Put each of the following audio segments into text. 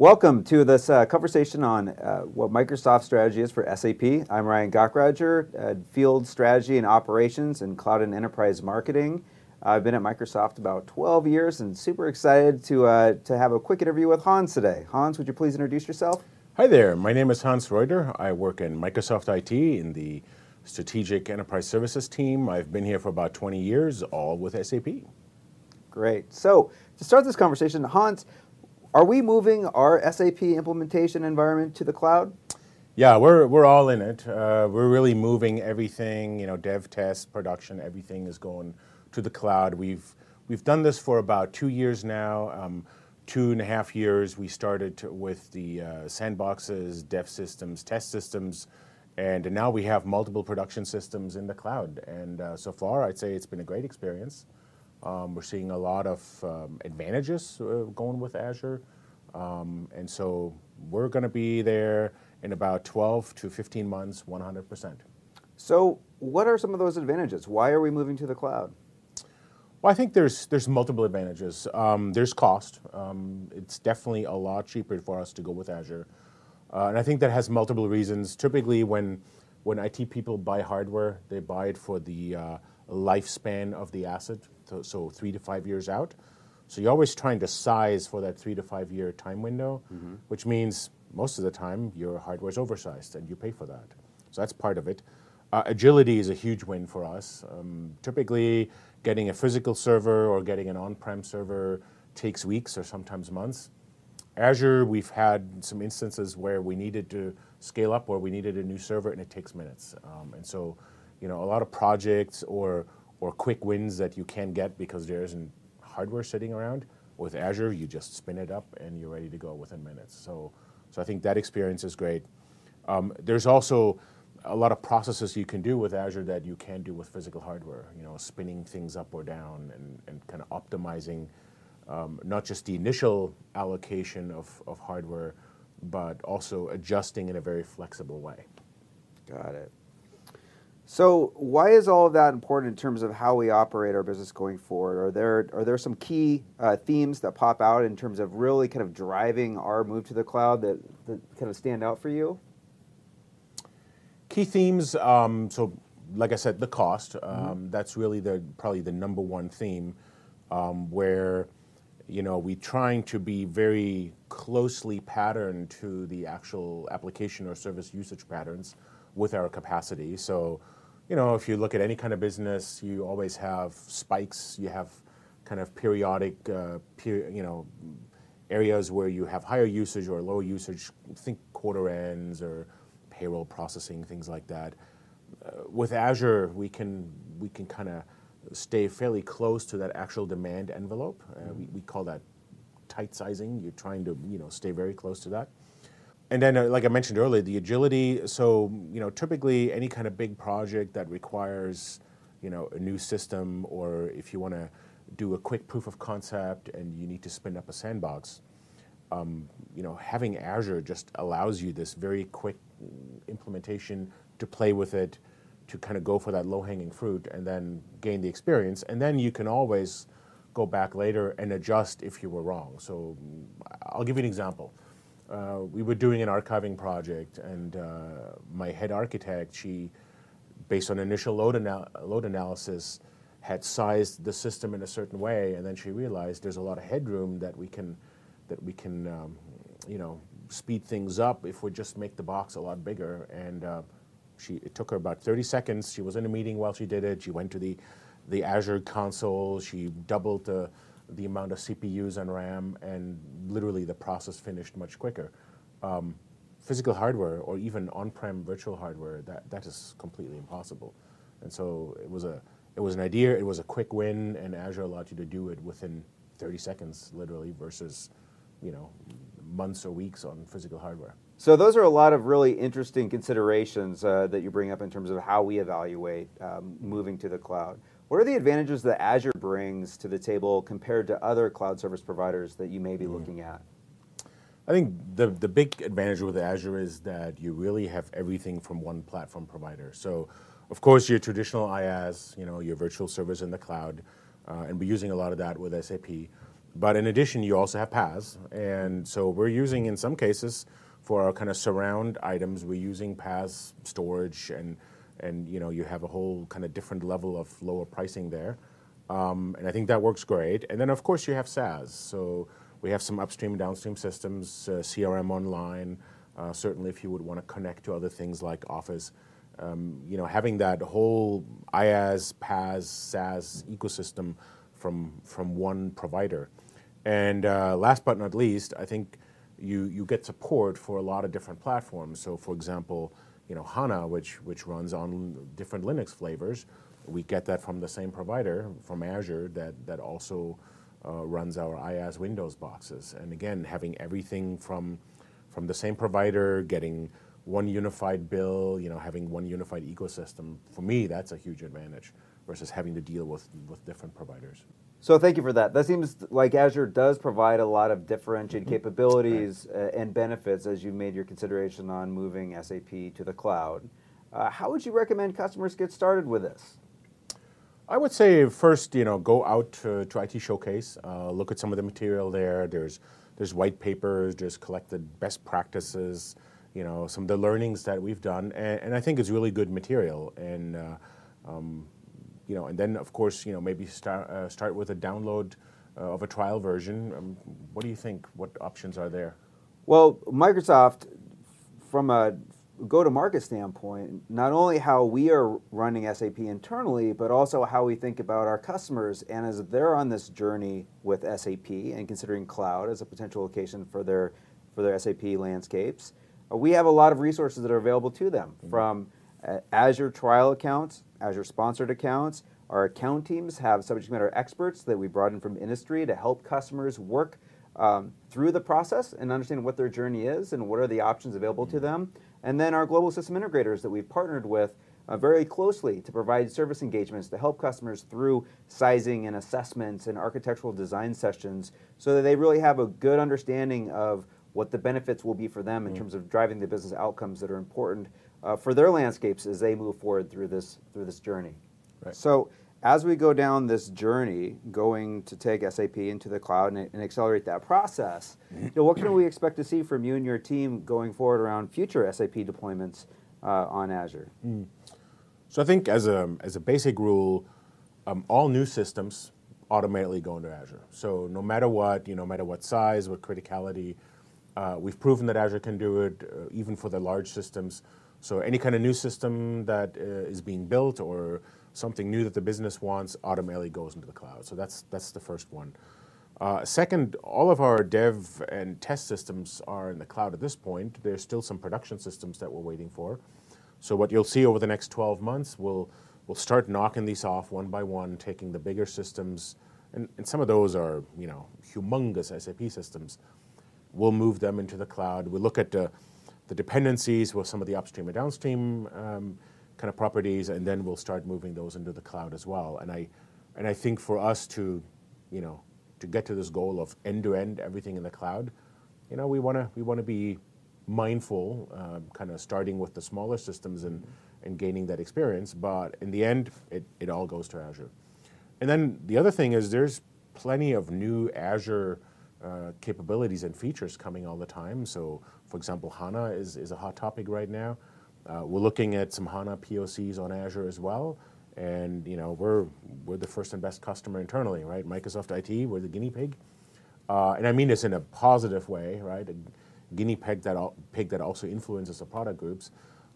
Welcome to this conversation on what Microsoft's strategy is for SAP. I'm Ryan Gockrager, Field Strategy and Operations and Cloud and Enterprise Marketing. I've been at Microsoft about 12 years and super excited to have a quick interview with Hans today. Hans, would you please introduce yourself? Hi there, my name is Hans Reuter. I work in Microsoft IT in the Strategic Enterprise Services team. I've been here for about 20 years, all with SAP. Great. So to start this conversation, Hans, are we moving our SAP implementation environment to the cloud? Yeah, we're all in it. We're really moving everything, dev, test, production, everything is going to the cloud. We've done this for about 2 years now. 2.5 years, we started with the sandboxes, dev systems, test systems, and now we have multiple production systems in the cloud. And so far, I'd say it's been a great experience. We're seeing a lot of advantages going with Azure. And so we're going to be there in about 12 to 15 months, 100%. So what are some of those advantages? Why are we moving to the cloud? Well, I think there's multiple advantages. There's cost. It's definitely a lot cheaper for us to go with Azure. And I think that has multiple reasons. Typically, when IT people buy hardware, they buy it for the lifespan of the asset, so 3 to 5 years out. So you're always trying to size for that 3 to 5 year time window, which means most of the time your hardware is oversized and you pay for that. So that's part of it. Agility is a huge win for us. Typically, getting a physical server or getting an on-prem server takes weeks or sometimes months. Azure, we've had some instances where we needed to scale up, where we needed a new server, and it takes minutes. And so, a lot of projects or quick wins that you can get because there isn't hardware sitting around. With Azure, you just spin it up and you're ready to go within minutes. So I think that experience is great. There's also a lot of processes you can do with Azure that you can't do with physical hardware, spinning things up or down and kind of optimizing not just the initial allocation of hardware, but also adjusting in a very flexible way. Got it. So why is all of that important in terms of how we operate our business going forward? Are there some key themes that pop out in terms of really kind of driving our move to the cloud that kind of stand out for you? Key themes, so like I said, the cost, that's really probably the number one theme where, we're trying to be very closely patterned to the actual application or service usage patterns with our capacity. So, if you look at any kind of business, you always have spikes, you have kind of periodic, areas where you have higher usage or lower usage, think quarter ends or payroll processing, things like that. With Azure, we can kind of stay fairly close to that actual demand envelope. We call that tight sizing. You're trying to stay very close to that. And then, like I mentioned earlier, the agility. So typically any kind of big project that requires a new system, or if you want to do a quick proof of concept and you need to spin up a sandbox, having Azure just allows you this very quick implementation to play with it, to kind of go for that low-hanging fruit and then gain the experience. And then you can always go back later and adjust if you were wrong. So I'll give you an example. We were doing an archiving project, and my head architect, she, based on initial load analysis, had sized the system in a certain way, and then she realized there's a lot of headroom that we can speed things up if we just make the box a lot bigger. And it took her about 30 seconds. She was in a meeting while she did it. She went to the Azure console. She doubled the amount of CPUs and RAM, and literally the process finished much quicker. Physical hardware or even on-prem virtual hardware, that is completely impossible. And so it was an idea, it was a quick win, and Azure allowed you to do it within 30 seconds, literally, versus months or weeks on physical hardware. So those are a lot of really interesting considerations that you bring up in terms of how we evaluate moving to the cloud. What are the advantages that Azure brings to the table compared to other cloud service providers that you may be looking at? I think the big advantage with Azure is that you really have everything from one platform provider. So, of course, your traditional IaaS, your virtual servers in the cloud, and we're using a lot of that with SAP. But in addition, you also have PaaS. And so we're using, in some cases, for our kind of surround items, we're using PaaS storage, and you have a whole kind of different level of lower pricing there. And I think that works great. And then, of course, you have SaaS. So we have some upstream and downstream systems, CRM Online, certainly if you would want to connect to other things like Office. Having that whole IaaS, PaaS, SaaS ecosystem from one provider. And last but not least, I think you get support for a lot of different platforms. So, for example, HANA, which runs on different Linux flavors, we get that from the same provider, from Azure, that also runs our IaaS Windows boxes. And again, having everything from the same provider, getting one unified bill, having one unified ecosystem, for me, that's a huge advantage versus having to deal with different providers. So thank you for that. That seems like Azure does provide a lot of differentiated capabilities and benefits as you made your consideration on moving SAP to the cloud. How would you recommend customers get started with this? I would say first, go out to IT Showcase, look at some of the material there. There's white papers, there's collected best practices, some of the learnings that we've done, and I think it's really good material. And and then of course, maybe start with a download of a trial version. What do you think? What options are there? Well, Microsoft, from a go-to-market standpoint, not only how we are running SAP internally, but also how we think about our customers. And as they're on this journey with SAP and considering cloud as a potential location for their SAP landscapes, we have a lot of resources that are available to them, from Azure trial accounts, Azure sponsored accounts. Our account teams have subject matter experts that we brought in from industry to help customers work through the process and understand what their journey is and what are the options available to them. And then our global system integrators that we've partnered with very closely to provide service engagements to help customers through sizing and assessments and architectural design sessions so that they really have a good understanding of what the benefits will be for them in terms of driving the business outcomes that are important for their landscapes as they move forward through this journey. Right. So as we go down this journey, going to take SAP into the cloud and accelerate that process, what can we expect to see from you and your team going forward around future SAP deployments on Azure? So I think as a basic rule, all new systems automatically go into Azure. So no matter what, no matter what size, what criticality, we've proven that Azure can do it, even for the large systems. So any kind of new system that is being built or something new that the business wants automatically goes into the cloud. So that's the first one. Second, all of our dev and test systems are in the cloud at this point. There's still some production systems that we're waiting for. So what you'll see over the next 12 months, we'll start knocking these off one by one, taking the bigger systems, and some of those are humongous SAP systems. We'll move them into the cloud. We'll look at the dependencies with some of the upstream and downstream kind of properties, and then we'll start moving those into the cloud as well. And I think for us to get to this goal of end-to-end everything in the cloud, we want to be mindful, kind of starting with the smaller systems and gaining that experience. But in the end, it all goes to Azure. And then the other thing is there's plenty of new Azure capabilities and features coming all the time. So, for example, HANA is a hot topic right now. We're looking at some HANA POCs on Azure as well. And we're the first and best customer internally, right? Microsoft IT, we're the guinea pig. And I mean this in a positive way, right? A guinea pig that also influences the product groups.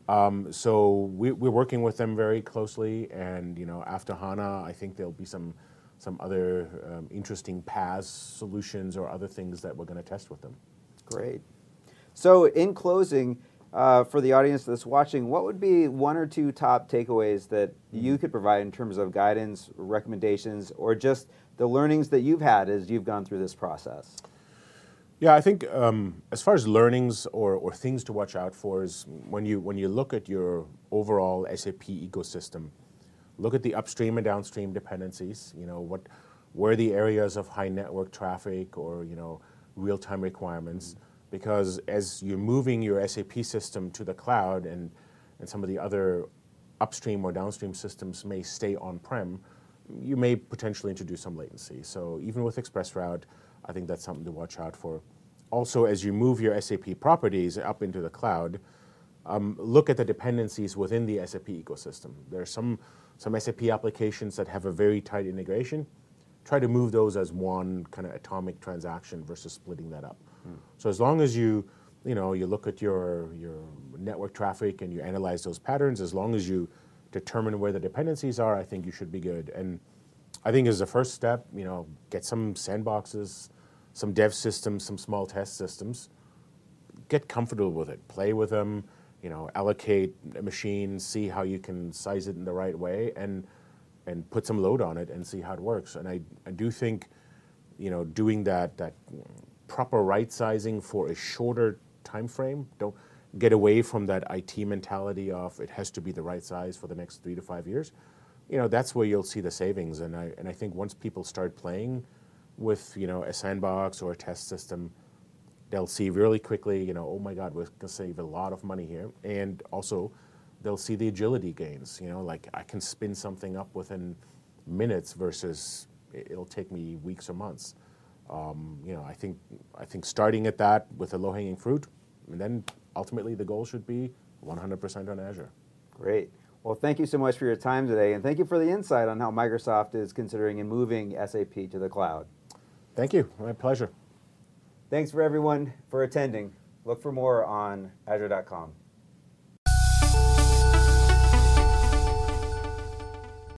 So we're working with them very closely, and after HANA, I think there'll be some other interesting PaaS solutions or other things that we're going to test with them. Great. So in closing, for the audience that's watching, what would be one or two top takeaways that you could provide in terms of guidance, recommendations, or just the learnings that you've had as you've gone through this process? Yeah, I think as far as learnings or things to watch out for is when you look at your overall SAP ecosystem, look at the upstream and downstream dependencies. Where are the areas of high network traffic or real-time requirements? Because as you're moving your SAP system to the cloud and some of the other upstream or downstream systems may stay on-prem, you may potentially introduce some latency. So even with ExpressRoute, I think that's something to watch out for. Also, as you move your SAP properties up into the cloud, look at the dependencies within the SAP ecosystem. There are some SAP applications that have a very tight integration. Try to move those as one kind of atomic transaction versus splitting that up. So as long as you look at your network traffic and you analyze those patterns, as long as you determine where the dependencies are, I think you should be good. And I think as a first step, get some sandboxes, some dev systems, some small test systems. Get comfortable with it. Play with them. Allocate a machine, see how you can size it in the right way, and put some load on it and see how it works. And I do think, doing that proper right sizing for a shorter time frame. Don't get away from that IT mentality of it has to be the right size for the next 3 to 5 years. That's where you'll see the savings. And I think once people start playing with a sandbox or a test system, they'll see really quickly, oh my God, we're going to save a lot of money here. And also, they'll see the agility gains. Like I can spin something up within minutes versus it'll take me weeks or months. I think starting at that with a low-hanging fruit, and then ultimately the goal should be 100% on Azure. Great. Well, thank you so much for your time today, and thank you for the insight on how Microsoft is considering and moving SAP to the cloud. Thank you. My pleasure. Thanks for everyone for attending. Look for more on Azure.com.